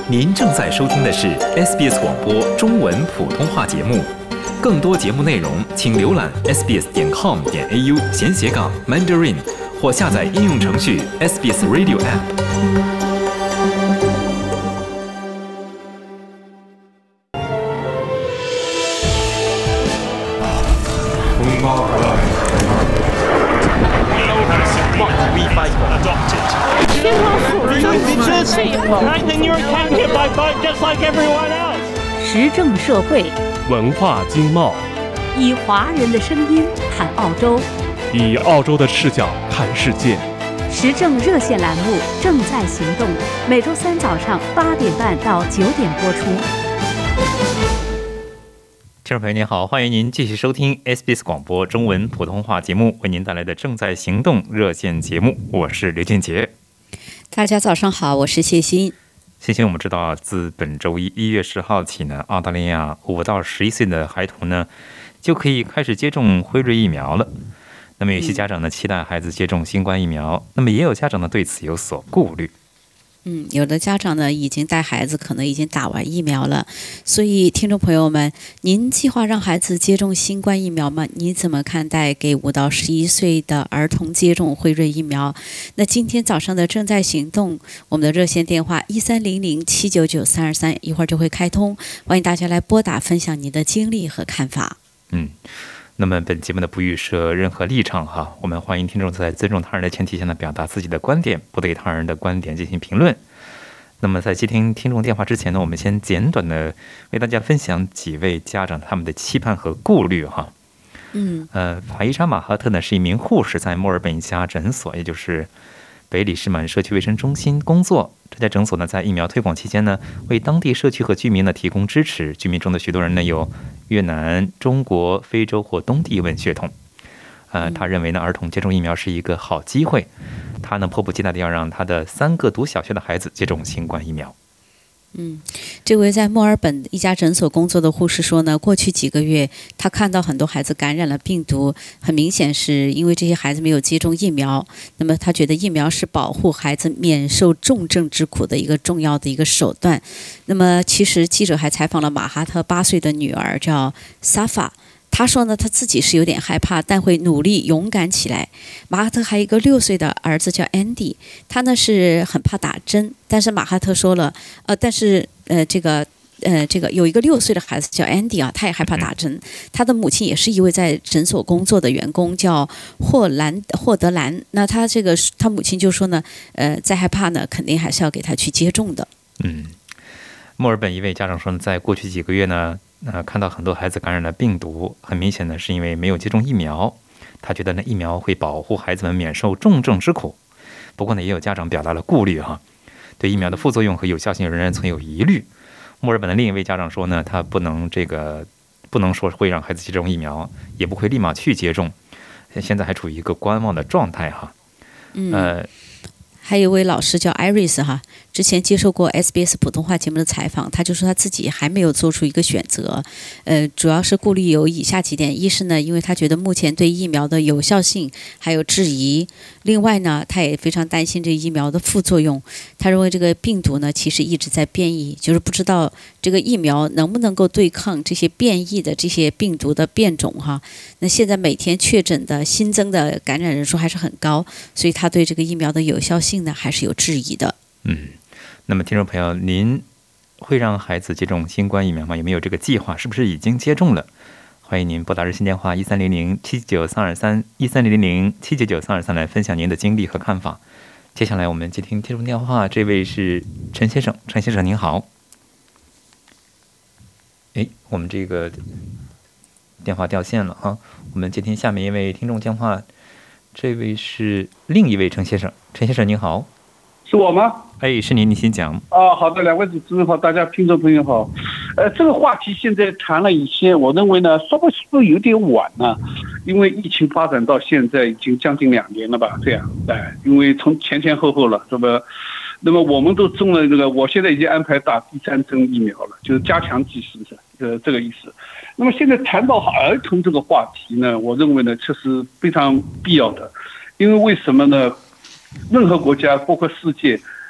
您正在收听的是 SBS 广播中文普通话节目。更多节目内容，请浏览 sbs.com.au/Mandarin 或下载应用程序 SBS Radio App。 时政社会， 文化经贸， 以华人的声音谈澳洲， 以澳洲的视角看世界。 时政热线栏目正在行动，每周三早上8点半到9点播出。 听众朋友您好，欢迎您继续收听 SBS 广播中文普通话节目为您带来的正在行动热线节目，我是刘俊杰。 大家早上好，我是谢欣。 谢欣，我们知道自本周1月10号起呢，澳大利亚5到11岁的孩童呢就可以开始接种辉瑞疫苗了。那么有些家长呢期待孩子接种新冠疫苗，那么也有家长呢对此有所顾虑。 有的家长呢已经带孩子可能已经打完疫苗了，所以听众朋友们，您计划让孩子接种新冠疫苗吗？你怎么看待给5到11岁的儿童接种辉瑞疫苗？那今天早上的正在行动，我们的热线电话1300-799-323一会儿就会开通，欢迎大家来拨打分享您的经历和看法。 那么本节目的不预设任何立场哈，我们欢迎听众在尊重他人的前提下呢，表达自己的观点，不对他人的观点进行评论。那么在接听听众电话之前呢，我们先简短的为大家分享几位家长他们的期盼和顾虑哈。法伊莎马哈特呢是一名护士，在墨尔本一家诊所，也就是北里士满社区卫生中心工作。这家诊所呢，在疫苗推广期间呢，为当地社区和居民呢提供支持。居民中的许多人呢，有越南、中国、非洲或东帝汶血统。他认为呢，儿童接种疫苗是一个好机会。他呢，迫不及待地要让他的3个读小学的孩子接种新冠疫苗。 这位在墨尔本一家诊所工作的护士说呢，过去几个月他看到很多孩子感染了病毒，很明显是因为这些孩子没有接种疫苗。那么他觉得疫苗是保护孩子免受重症之苦的一个重要的一个手段。那么其实记者还采访了马哈特8岁的女儿叫萨法，他说呢，他自己是有点害怕，但会努力勇敢起来。马哈特还有一个6岁的儿子叫 Andy， 他呢是很怕打针，但是马哈特说了，这个有一个6岁的孩子叫 Andy 啊，他也害怕打针。他的母亲也是一位在诊所工作的员工，叫霍德兰。那他母亲就说呢，再害怕呢，肯定还是要给他去接种的。 墨尔本一位家长说呢，在过去几个月呢，看到很多孩子感染了病毒，很明显呢是因为没有接种疫苗。他觉得呢疫苗会保护孩子们免受重症之苦。不过呢，也有家长表达了顾虑哈，对疫苗的副作用和有效性仍然存有疑虑。墨尔本的另一位家长说呢，他不能说会让孩子接种疫苗，也不会立马去接种，现在还处于一个观望的状态哈。 还有一位老师叫 Iris 哈，之前接受过 SBS 普通话节目的采访，他就说他自己还没有做出一个选择，主要是顾虑有以下几点：一是呢，因为他觉得目前对疫苗的有效性还有质疑；另外呢，他也非常担心这疫苗的副作用。他认为这个病毒呢，其实一直在变异，就是不知道这个疫苗能不能够对抗这些变异的这些病毒的变种哈。那现在每天确诊的新增的感染人数还是很高，所以他对这个疫苗的有效性呢还是有质疑的。 那么听众朋友，您会让孩子接种新冠疫苗吗？有没有这个计划？是不是已经接种了？欢迎您拨打热线电话1300-799-323 1300-799-323来分享您的经历和看法。接下来我们接听听众电话，这位是陈先生。陈先生您好。我们这个电话掉线了哈，我们接听下面一位听众电话，这位是另一位陈先生。陈先生您好。 是我吗？ 是您，你先讲。 好的，2位主持人好，大家听众朋友好。这个话题现在谈了一些，我认为呢，是不是有点晚呢？因为疫情发展到现在已经将近2年了吧？这样，因为从前后了，是吧？那么我们都中了这个，我现在已经安排打第3针疫苗了，就是加强剂，是不是？这个意思。那么现在谈到儿童这个话题呢，我认为呢，确实非常必要的，因为为什么呢？任何国家，包括世界，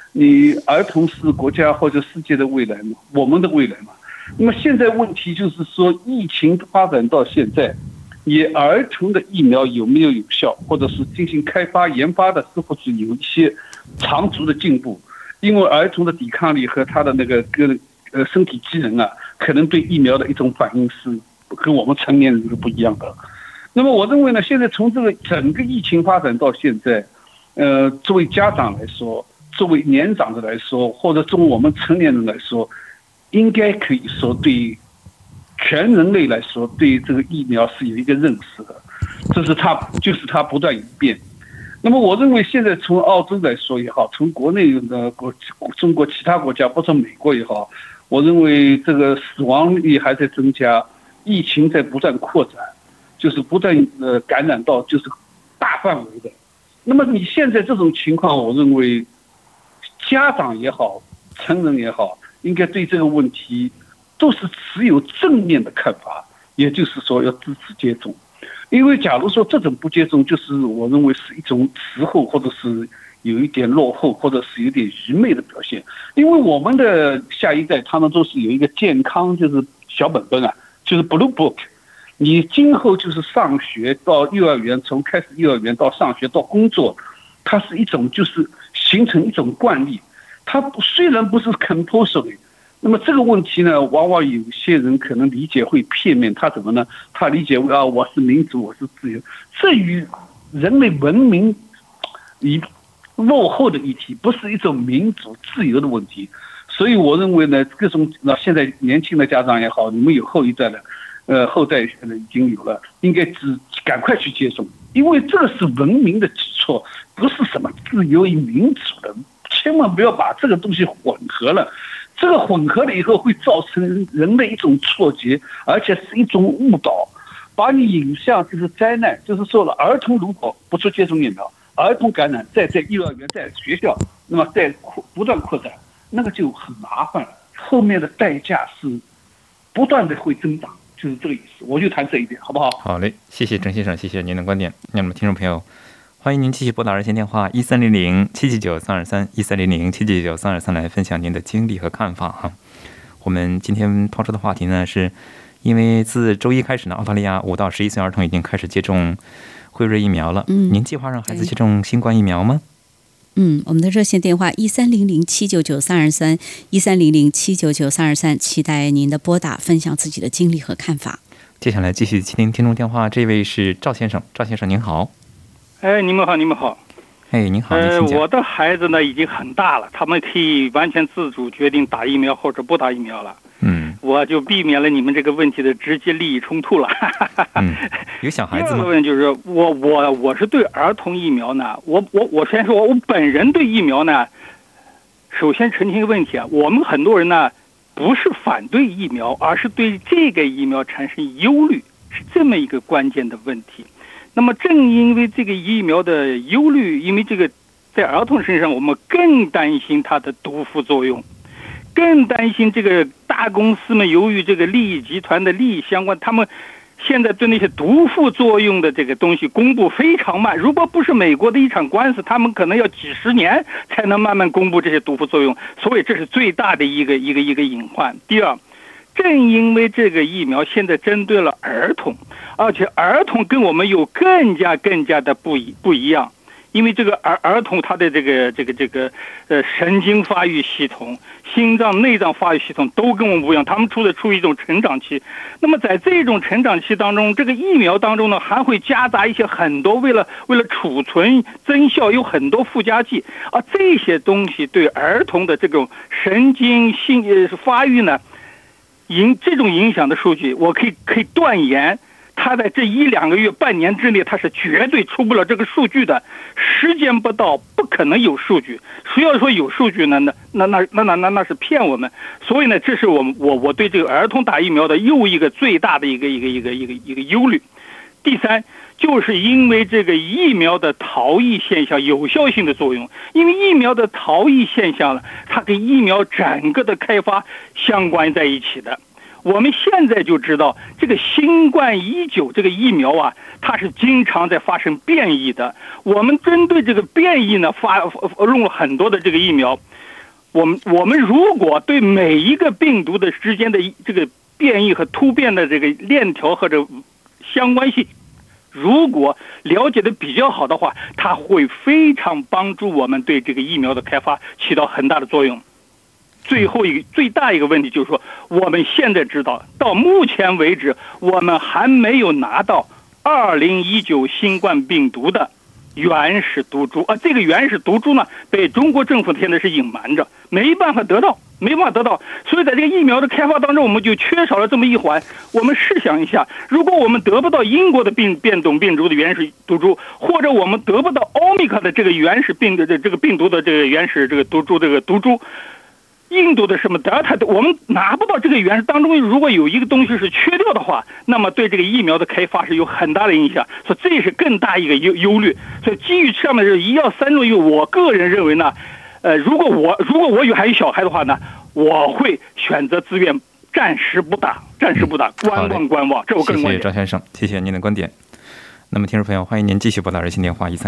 你儿童是国家或者世界的未来嘛，我们的未来嘛。那么现在问题就是说，疫情发展到现在，你儿童的疫苗有没有有效，或者是进行开发研发的是否是有一些长足的进步？因为儿童的抵抗力和他的那个身体机能啊，可能对疫苗的一种反应是跟我们成年人是不一样的。那么我认为呢，现在从这个整个疫情发展到现在，作为家长来说，作为年长的来说，或者作为我们成年人来说，应该可以说对全人类来说，对这个疫苗是有一个认识的，这是它不断演变。那么我认为现在从澳洲来说也好，从国内的中国其他国家，或者美国也好，我认为这个死亡率还在增加，疫情在不断扩展，就是不断感染到就是大范围的。那么你现在这种情况，我认为家长也好，成人也好，应该对这个问题都是持有正面的看法，也就是说要支持接种。因为假如说这种不接种，就是我认为是一种滞后，或者是有一点落后，或者是有点愚昧的表现。因为我们的下一代他们都是有一个健康就是小本本啊，就是 blue book。你今后就是上学到幼儿园，从开始幼儿园到上学到工作，它是一种就是形成一种惯例。它虽然不是 compulsory。那么这个问题呢，往往有些人可能理解会片面，他怎么呢？他理解为我是民主，我是自由，这与人类文明落后的议题，不是一种民主自由的问题。所以我认为呢，各种现在年轻的家长也好，你们有后一代的，后代现在已经有了，应该赶快去接种，因为这个是文明的基础，不是什么自由与民主的，千万不要把这个东西混合了。这个混合了以后会造成人的一种错觉，而且是一种误导，把你引向就是灾难。就是说了，儿童如果不去接种疫苗，儿童感染在幼儿园、在学校，那么在不断扩展，那个就很麻烦了。后面的代价是不断的会增长，就是这个意思。我就谈这一点，好不好？ 好嘞，谢谢郑先生，谢谢您的观点。那么，听众朋友，欢迎您继续拨打热线电话1300-779-323，1300-779-323来分享您的经历和看法哈。我们今天抛出的话题呢，是因为自周一开始呢，澳大利亚5到11岁儿童已经开始接种辉瑞疫苗了。您计划让孩子接种新冠疫苗吗？ 我们的热线电话1300-799-323，1300-799-323，期待您的拨打，分享自己的经历和看法。 接下来继续接听听众电话，这位是赵先生，赵先生您好。 你们好，你们好。 您好，您请讲。 我的孩子呢已经很大了，他们可以完全自主决定打疫苗或者不打疫苗了。我就避免了你们这个问题的直接利益冲突了。 有小孩子吗？ 第二个问题就是我是对儿童疫苗呢，我先说，我本人对疫苗呢，首先澄清一个问题啊，我们很多人呢不是反对疫苗，而是对这个疫苗产生忧虑，是这么一个关键的问题。那么正因为这个疫苗的忧虑，因为这个在儿童身上我们更担心它的毒副作用，更担心这个大公司们由于这个利益集团的利益相关，他们现在对那些毒副作用的这个东西公布非常慢，如果不是美国的一场官司，他们可能要几十年才能慢慢公布这些毒副作用，所以这是最大的一个隐患。第二，正因为这个疫苗现在针对了儿童，而且儿童跟我们有更加的不一样，因为这个儿童他的这个神经发育系统、心脏、内脏发育系统都跟我们不一样，他们处于一种成长期。那么在这种成长期当中，这个疫苗当中呢，还会夹杂一些很多为了储存增效有很多附加剂啊，这些东西对儿童的这种神经发育呢，这种影响的数据，我可以断言，他在这1-2个月、半年之内，他是绝对出不了这个数据的，时间不到，不可能有数据。谁要说有数据呢？那是骗我们。所以呢，这是我对这个儿童打疫苗的又一个最大的一个忧虑。第三，就是因为这个疫苗的逃逸现象有效性的作用，因为疫苗的逃逸现象呢，它跟疫苗整个的开发相关在一起的。 我们现在就知道这个新冠19这个疫苗啊，它是经常在发生变异的。我们针对这个变异呢，用了很多的这个疫苗。我们如果对每一个病毒的之间的这个变异和突变的这个链条或者相关性，如果了解的比较好的话，它会非常帮助我们对这个疫苗的开发起到很大的作用。最大一个问题就是说，我们现在知道，到目前为止，我们还没有拿到2019新冠病毒的原始毒株啊。这个原始毒株呢，被中国政府现在是隐瞒着，没办法得到。所以在这个疫苗的开发当中，我们就缺少了这么一环。我们试想一下，如果我们得不到英国的变种病毒的原始毒株，或者我们得不到奥密克的这个原始病毒的这个原始这个毒株，印度的什么德尔塔的，我们拿不到这个原始当中，如果有一个东西是缺掉的话，那么对这个疫苗的开发是有很大的影响。所以这也是更大一个忧虑。所以基于上面这1药3种，我个人认为呢，如果我还有小孩的话呢，我会选择自愿暂时不打，观望。这我个人观点。 谢谢赵先生，谢谢您的观点。那么，听众朋友，欢迎您继续拨打热线电话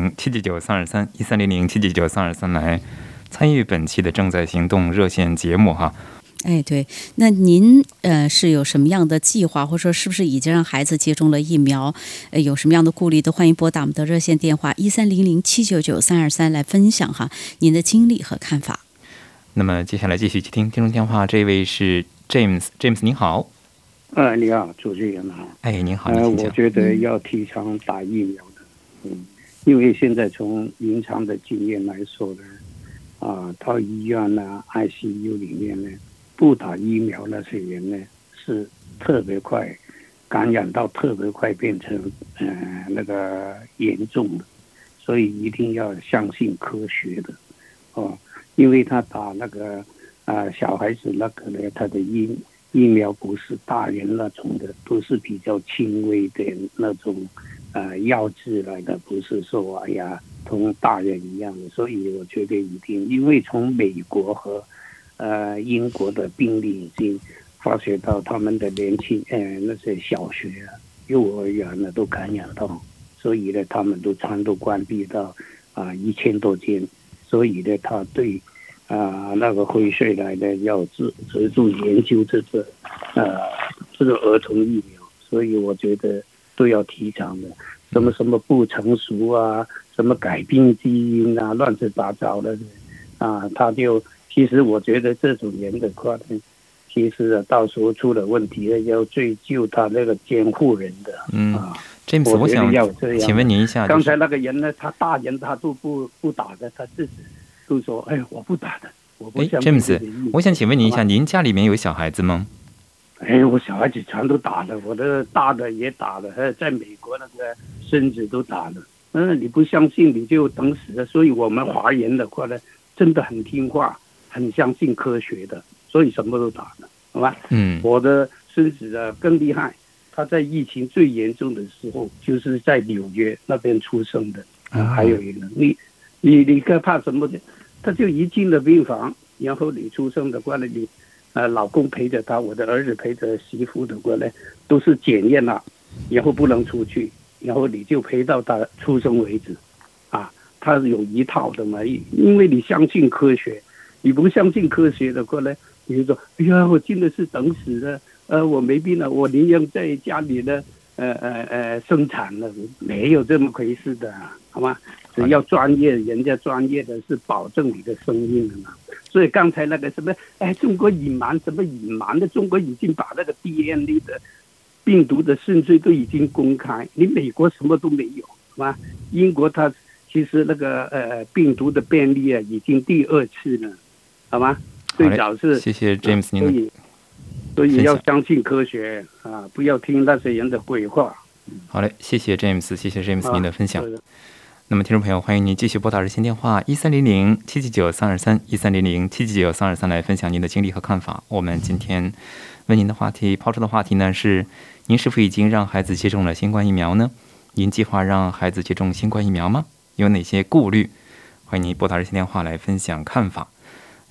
1300-799-323，1300-799-323来参与本期的正在行动热线节目哈。 对，那您是有什么样的计划，或者说是不是已经让孩子接种了疫苗？有什么样的顾虑，都欢迎拨打我们的热线电话1300-799-323来分享哈您的经历和看法。 那么接下来继续接听听众电话，这位是 James 您好。 你好，主持人好。 您好， 我觉得要提倡打疫苗的，因为现在从临床的经验来说呢，到医院呢、ICU 里面呢，不打疫苗那些人呢是特别快感染到，特别快变成那个严重的，所以一定要相信科学的因为他打那个小孩子那个呢，他的疫苗不是大人那种的，都是比较轻微的那种药剂来的，不是说同大人一样的。所以我觉得一定，因为从美国和英国的病例已经发觉到他们的年轻那些小学幼儿园呢都感染到，所以呢他们都全都关闭到1000多间，所以呢他对那个辉瑞来的要着重研究这个儿童疫苗，所以我觉得都要提倡的。什么不成熟什么改变基因乱七八糟的他就其实我觉得这种人的话呢，其实到时候出了问题了，要追究他那个监护人的 James， 我想请问您一下， 刚才那个人呢，他大人他都不打的，他自己都说我不打的，我不相信。 James， 我想请问您一下，您家里面有小孩子吗？ 我小孩子全都打了，我的大的也打了，在美国那个孙子都打了。你不相信你就等死了。所以我们华人的话呢，真的很听话，很相信科学的，所以什么都打了，好吧？我的孙子更厉害，他在疫情最严重的时候，就是在纽约那边出生的。还有一个，你怕什么的？他就一进了病房，然后你出生的话呢，你老公陪着他，我的儿子陪着媳妇的话呢，都是检验了，然后不能出去，然后你就陪到他出生为止，他有一套的嘛，因为你相信科学，你不相信科学的话呢，你就说，我真的是等死了，我没病了，我宁愿在家里呢，生产了，没有这么回事的，好吗？只要专业，人家专业的是保证你的生命的嘛。所以刚才那个什么，中国隐瞒什么隐瞒的？中国已经把那个 DNA 的病毒的顺序都已经公开，你美国什么都没有，好吗？英国它其实那个病毒的变异已经第2次了，好吗？最早是谢谢 James 您的， 所以要相信科学不要听那些人的鬼话。 好嘞，谢谢 James， 谢谢 James 您的分享。那么，听众朋友，欢迎您继续拨打热线电话1300-799-323 1300-799-323来分享您的经历和看法。我们今天为您的抛出的话题呢是：您是否已经让孩子接种了新冠疫苗呢？您计划让孩子接种新冠疫苗吗？有哪些顾虑？欢迎您拨打热线电话来分享看法。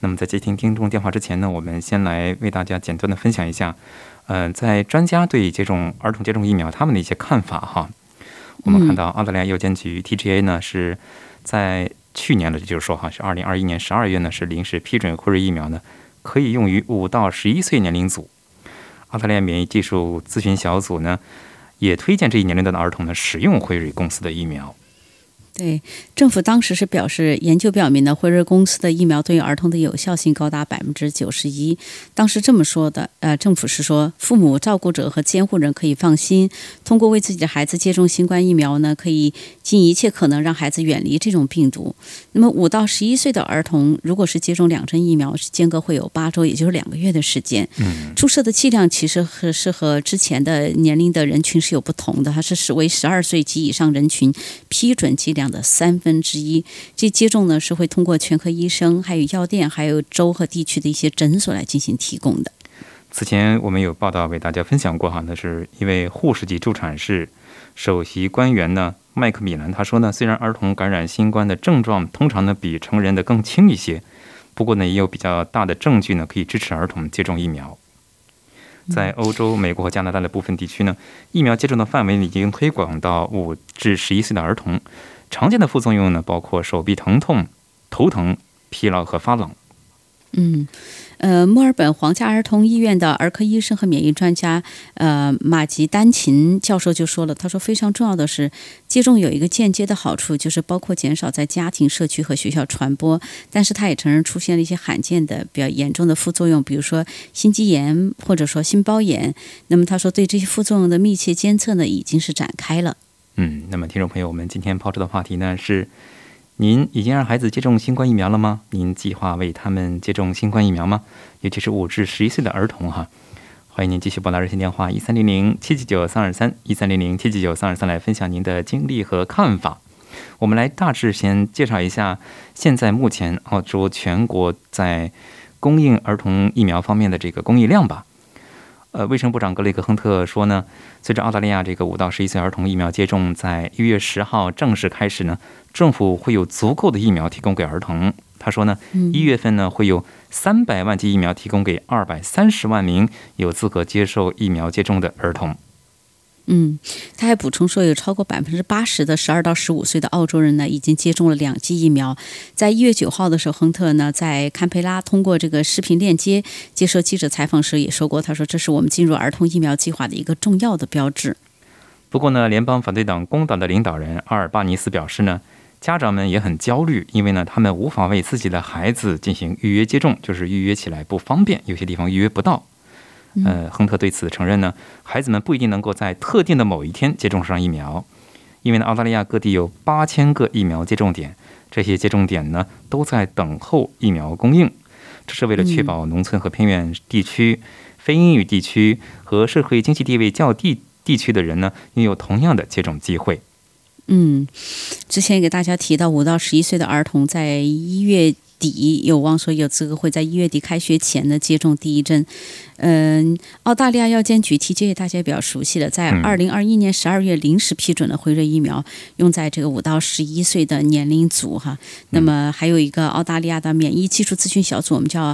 那么在接听听众电话之前呢，我们先来为大家简单的分享一下，在专家对儿童接种疫苗他们的一些看法哈。我们看到澳大利亚药监局 TGA 呢是在去年的，就是说哈，是2021年12月呢是临时批准辉瑞疫苗呢可以用于5到11岁年龄组。澳大利亚免疫技术咨询小组呢也推荐这一年龄段的儿童呢使用辉瑞公司的疫苗。 对，政府当时是表示，研究表明呢，辉瑞公司的疫苗对于儿童的有效性高达91%。当时这么说的，政府是说，父母、照顾者和监护人可以放心，通过为自己的孩子接种新冠疫苗呢，可以尽一切可能让孩子远离这种病毒。那么5到11岁的儿童，如果是接种2针疫苗，间隔会有8周，也就是2个月的时间。注射的剂量其实是和之前的年龄的人群是有不同的，它是为12岁及以上人群批准剂量的1/3。这接种呢是会通过全科医生、还有药店、还有州和地区的一些诊所来进行提供的。 此前我们有报道为大家分享过哈，那是一位护士级助产士首席官员呢麦克米兰，他说呢，虽然儿童感染新冠的症状通常呢比成人的更轻一些，不过呢也有比较大的证据呢可以支持儿童接种疫苗。在欧洲、美国和加拿大的部分地区呢，疫苗接种的范围已经推广到5至11岁的儿童。常见的副作用呢，包括手臂疼痛、头疼、疲劳和发冷。 墨尔本皇家儿童医院的儿科医生和免疫专家马吉丹琴教授就说了，他说非常重要的是，接种有一个间接的好处，就是包括减少在家庭、社区和学校传播。但是他也承认出现了一些罕见的、比较严重的副作用，比如说心肌炎或者说心包炎。那么他说对这些副作用的密切监测呢，已经是展开了。 那么听众朋友，我们今天抛出的话题呢是：您已经让孩子接种新冠疫苗了吗？您计划为他们接种新冠疫苗吗？尤其是5至11岁的儿童哈。欢迎您继续拨打热线电话1300-799-323 1300-799-323来分享您的经历和看法。我们来大致先介绍一下，现在目前澳洲全国在供应儿童疫苗方面的这个供应量吧。卫生部长格雷格·亨特说呢，随着澳大利亚这个5到11岁儿童疫苗接种在1月10号正式开始呢，政府会有足够的疫苗提供给儿童。他说呢，1月份呢会有300万剂疫苗提供给230万名有资格接受疫苗接种的儿童。 他还补充说，有超过80%的12到15岁的澳洲人呢，已经接种了2剂疫苗。在1月9号的时候，亨特呢在堪培拉通过这个视频链接接受记者采访时也说过，他说这是我们进入儿童疫苗计划的一个重要的标志。 不过呢，联邦反对党工党的领导人阿尔巴尼斯表示呢，家长们也很焦虑，因为呢他们无法为自己的孩子进行预约接种，就是预约起来不方便，有些地方预约不到。亨特对此承认呢，孩子们不一定能够在特定的某一天接种上疫苗，因为呢，澳大利亚各地有8000个疫苗接种点，这些接种点呢都在等候疫苗供应，这是为了确保农村和偏远地区、非英语地区和社会经济地位较低地区的人呢，拥有同样的接种机会。 之前也给大家提到5到11岁的儿童在1月底有望说有资格会在1月底开学前呢接种第1针。澳大利亚药监局 TGA 大家也比较熟悉了，在2021年12月临时批准了辉瑞疫苗用在这个5到11岁的年龄组哈。那么还有一个澳大利亚的免疫技术咨询小组，我们叫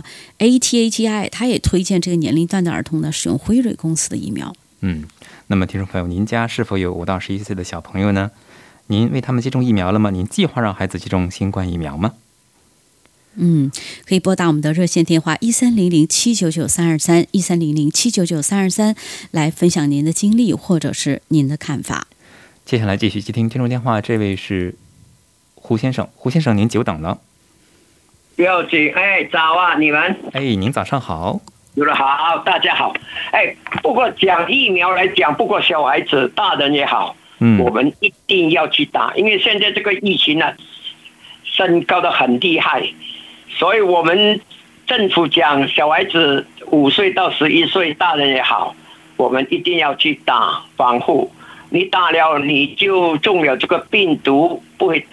ATAGI， 它也推荐这个年龄段的儿童呢使用辉瑞公司的疫苗。 那么听众朋友，您家是否有5到11岁的小朋友呢？您为他们接种疫苗了吗？您计划让孩子接种新冠疫苗吗？ 可以拨打我们的热线电话1300-799-323 1300-799-323来分享您的经历或者是您的看法。 接下来继续接听听众电话，这位是胡先生。胡先生，您久等了。 有请，早啊，你们。 您早上好。 有了，好，大家好。不过讲疫苗来讲，不过小孩子、大人也好，我们一定要去打，因为现在这个疫情呢，升高的很厉害，所以我们政府讲小孩子5岁到11岁，大人也好，我们一定要去打防护。你打了，你就中了这个病毒，不会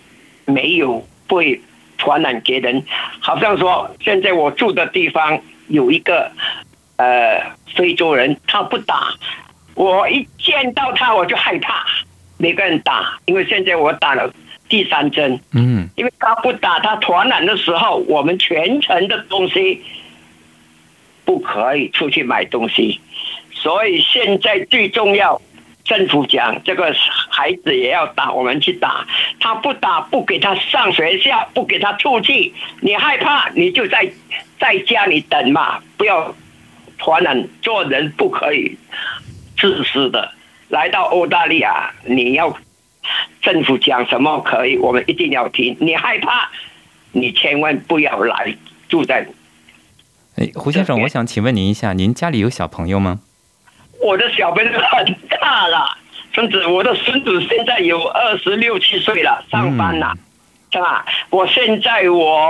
传染给人。好像说，现在我住的地方有一个非洲人，他不打，我一见到他我就害怕。每个人打，因为现在我打了第3针。因为他不打，他传染的时候，我们全程的东西不可以出去买东西，所以现在最重要，政府讲这个孩子也要打，我们去打。他不打，不给他上学校，不给他出去，你害怕你就在家里等嘛，不要传染。做人不可以自私的。来到澳大利亚，你要政府讲什么可以，我们一定要听。你害怕，你千万不要来住在。 胡先生，我想请问您一下，您家里有小朋友吗？ 我的小朋友很大了，甚至我的孙子现在有26、7岁了，上班了，是吧？我现在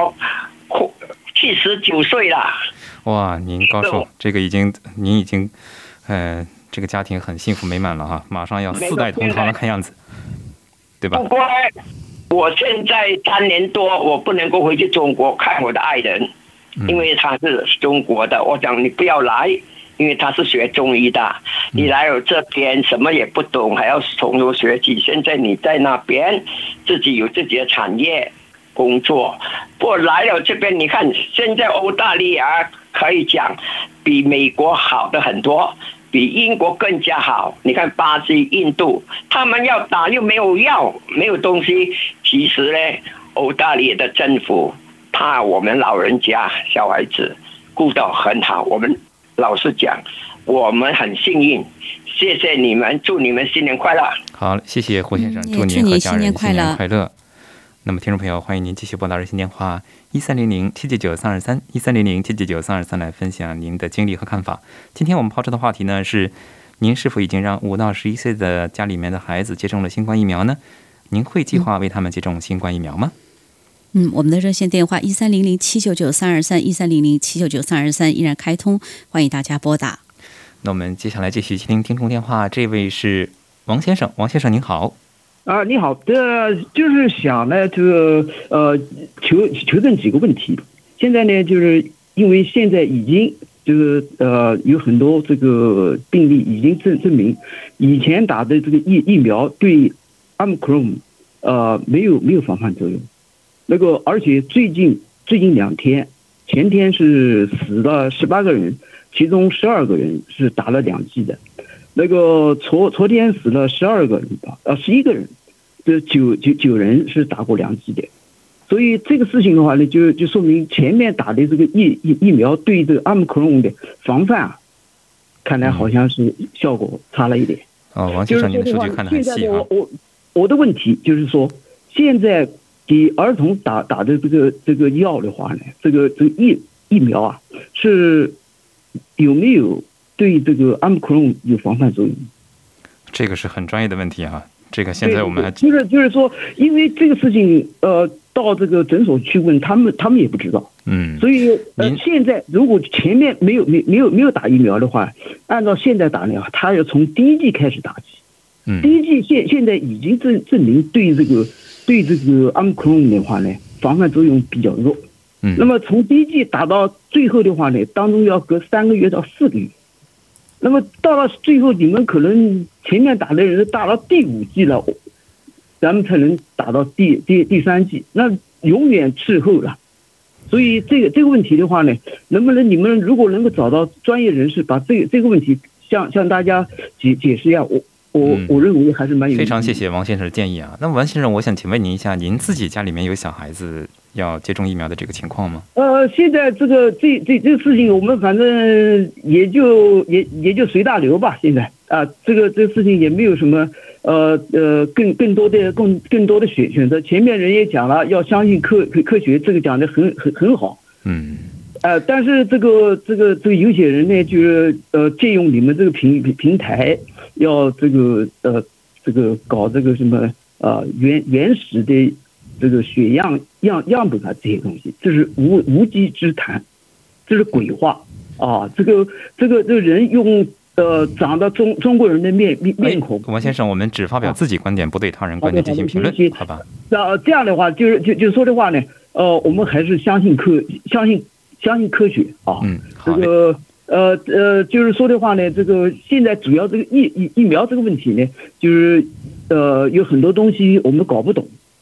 79岁了。 哇，您高寿，这个您已经，这个家庭很幸福美满了哈，马上要4代同堂了看样子，对吧？ 不过我现在3年多，我不能够回去中国看我的爱人，因为他是中国的。我讲你不要来，因为他是学中医的，你来了这边什么也不懂，还要从头学起。现在你在那边自己有自己的产业工作，不过来了这边，你看现在澳大利亚可以讲比美国好的很多，比英国更加好。你看巴西、印度，他们要打又没有药，没有东西。其实呢，澳大利亚的政府怕我们老人家、小孩子顾到很好。我们老实讲，我们很幸运。谢谢你们，祝你们新年快乐。 好，谢谢胡先生，祝您和家人新年快乐。那么，听众朋友，欢迎您继续拨打热线电话1300-799-323 1300-799-323来分享您的经历和看法。今天我们抛出的话题呢是：您是否已经让5到11岁的家里面的孩子接种了新冠疫苗呢？您会计划为他们接种新冠疫苗吗？ 我们的热线电话1300-799-323 1300-799-323依然开通，欢迎大家拨打。 那我们接下来继续接听听众电话，这位是王先生。王先生您好。 你好，就是想呢，求证几个问题。现在呢，就是因为现在已经有很多这个病例已经证明，以前打的这个疫苗对 Omicron 没有防范作用。而且最近2天，前天是死了18个人，其中12个人是打了2剂的。昨天死了12个人吧，11个人。9人是打过2剂的，所以这个事情的话呢，就说明前面打的这个疫苗对这个奥密克戎的防范看来好像是效果差了一点。 王先生，您的数据看得很细啊。 我的问题就是说，现在给儿童打的这个药的话呢，这个疫苗啊，是有没有对这个奥密克戎有防范作用？ 这个是很专业的问题啊。这个现在我们还就是说，因为这个事情，到这个诊所去问他们也不知道。所以现在如果前面没有打疫苗的话，按照现在打的话，他要从第1剂开始打起。第1剂现在已经证明对这个奥密克戎的话呢，防范作用比较弱。那么从第1剂打到最后的话呢，当中要隔3个月到4个月。那么到了最后，你们可能前面打的人打到第5剂了，咱们才能打到第3剂，那永远滞后了。所以这个问题的话呢，能不能你们如果能够找到专业人士，把这个问题向大家解释一下，我认为还是蛮有意义的。 非常谢谢王先生的建议啊。那王先生，我想请问您一下，您自己家里面有小孩子要接种疫苗的这个情况吗？ 现在这个事情，我们反正也就随大流吧。现在这个事情也没有什么更多的选择。前面人也讲了，要相信科学，这个讲的很好。但是这个有些人呢，就是借用你们这个平台，要这个搞这个什么原始的这个血样本啊，这些东西，这是无稽之谈，这是鬼话啊！这个人用长到中国人的面孔。 王先生，我们只发表自己观点，不对他人观点进行评论，好吧？ 这样的话，就说的话呢，我们还是相信科学啊。这个就是说的话呢，这个现在主要这个疫苗这个问题呢，就是有很多东西我们搞不懂。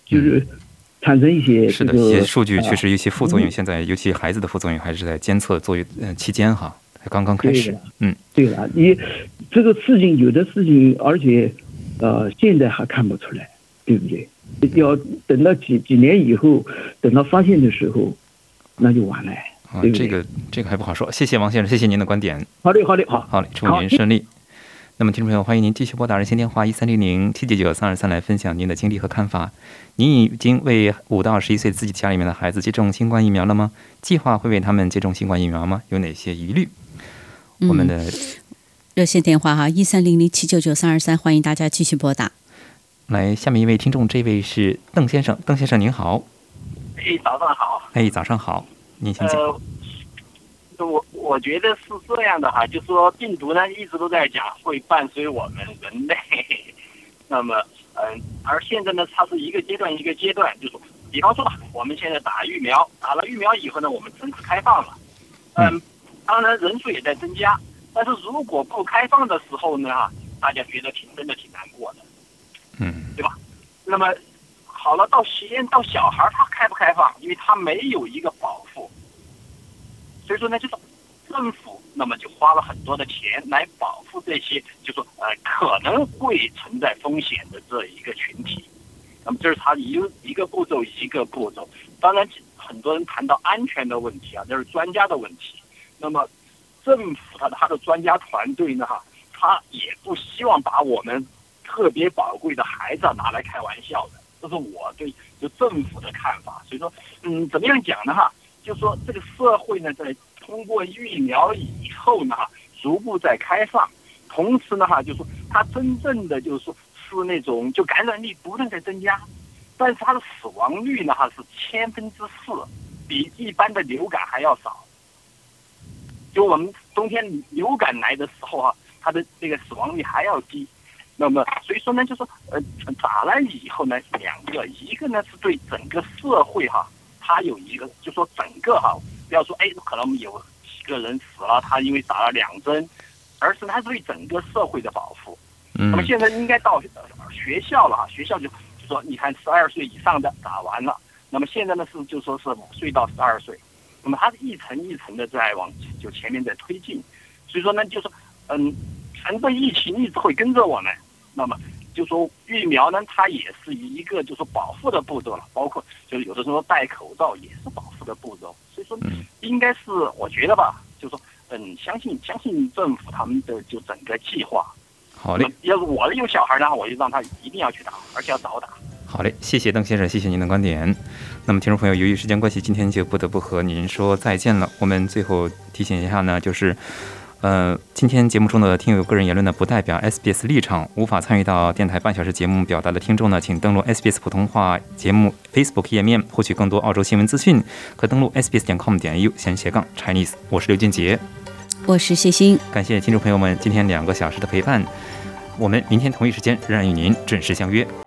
就是产生一些是的，一些数据确实一些副作用，现在尤其孩子的副作用还是在监测作用期间哈，刚刚开始。 对了，你这个事情有的事情，而且现在还看不出来，对不对？要等到几年以后，等到发现的时候，那就完了。对不对？ 这个还不好说。谢谢王先生，谢谢您的观点。 好嘞， 祝您顺利。那么，听众朋友，欢迎您继续拨打热线电话1300-799-323来分享您的经历和看法。您已经为5到11岁自己家里面的孩子接种新冠疫苗了吗？计划会为他们接种新冠疫苗吗？有哪些疑虑？我们的热线电话哈1300-799-323，欢迎大家继续拨打。 来，下面一位听众，这位是邓先生。邓先生您好。 早上好。 早上好，您请讲。 我觉得是这样的哈，就说病毒呢一直都在讲会伴随我们人类，那么而现在呢，它是一个阶段一个阶段，就是比方说吧，我们现在打疫苗，打了疫苗以后呢，我们城市开放了，当然人数也在增加，但是如果不开放的时候呢，大家觉得真的挺难过的，对吧？那么好了，到小孩他开不开放，因为他没有一个保护。所以说呢，就是政府那么就花了很多的钱来保护这些，就说可能会存在风险的这一个群体。那么这是他一个步骤一个步骤。当然，很多人谈到安全的问题啊，这是专家的问题。那么政府他的专家团队呢，他也不希望把我们特别宝贵的孩子拿来开玩笑的。这是我对就政府的看法。所以说，怎么样讲呢？就说这个社会呢，在通过疫苗以后呢，逐步在开放，同时呢，就说它真正的就是说是那种就感染率不断在增加，但是它的死亡率呢，是4%，比一般的流感还要少。就我们冬天流感来的时候它的这个死亡率还要低。那么所以说呢，就说打了以后呢，2个，一个呢是对整个社会它有一个，就说整个不要说可能有几个人死了，他因为打了2针，而是它对整个社会的保护。那么现在应该到学校了，学校就说你看12岁以上的打完了，那么现在呢就说是5岁到12岁，那么它是一层一层的在往就前面在推进。所以说呢，就是反正疫情一直会跟着我们，那么就说疫苗呢，它也是一个就是保护的步骤了，包括就是有的时候戴口罩也是保护的步骤。所以说，应该是我觉得吧，就说相信政府他们的就整个计划。 好嘞。 要是我有小孩呢，我就让他一定要去打，而且要早打。 好嘞，谢谢邓先生，谢谢您的观点。那么听众朋友，由于时间关系，今天就不得不和您说再见了。我们最后提醒一下呢，就是今天节目中的听友个人言论呢，不代表 SBS 立场。无法参与到电台半小时节目表达的听众呢，请登录 SBS 普通话节目 Facebook 页面，获取更多澳洲新闻资讯。可登录 sbs.com.au/Chinese。我是刘俊杰， 我是谢欣。 感谢听众朋友们今天2个小时的陪伴。我们明天同一时间仍然与您准时相约。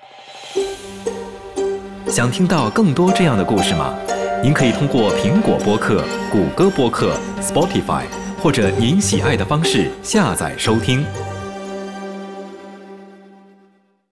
想听到更多这样的故事吗？您可以通过苹果播客、谷歌播客、Spotify。或者您喜爱的方式下载收听。